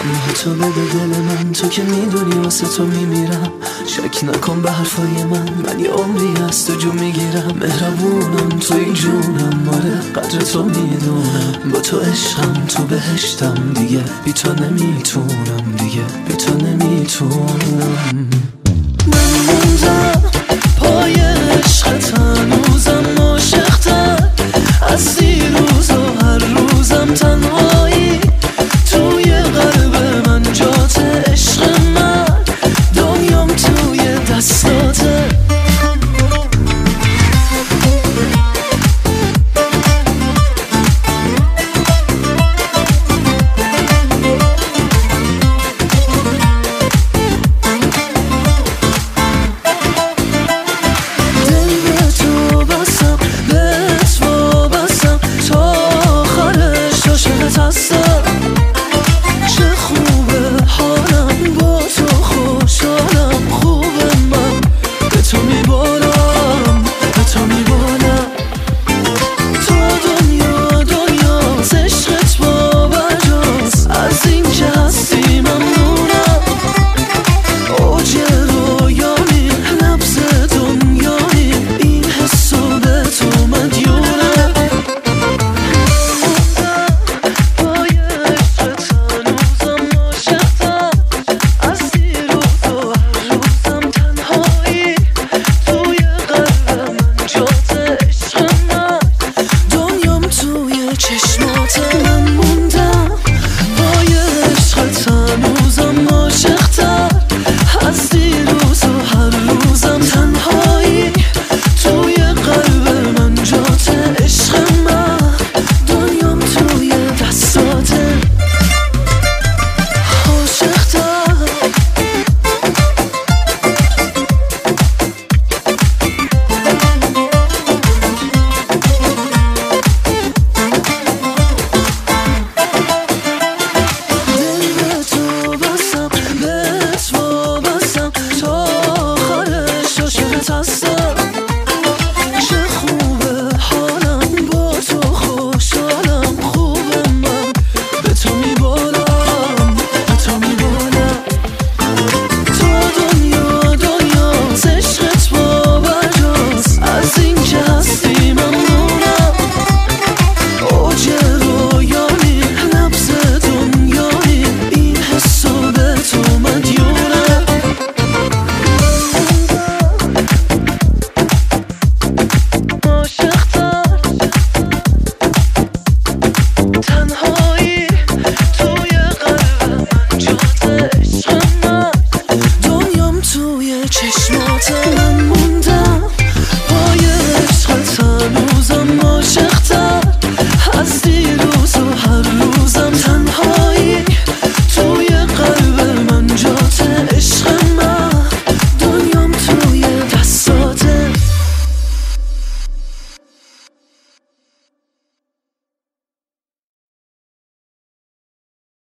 تنها تو بده دل من، تو که میدونی واسه تو میمیرم. شک نکن به حرفای من یه عمری از تو جو میگیرم. مهربونم توی جونم، آره قدر تو میدونم. با تو عشقم تو بهشتم، دیگه بی تو نمیتونم، دیگه بی تو نمیتونم. من موندم پای عشقت، هنوزم عاشق‌تر از دیروز و هر روزم تنها.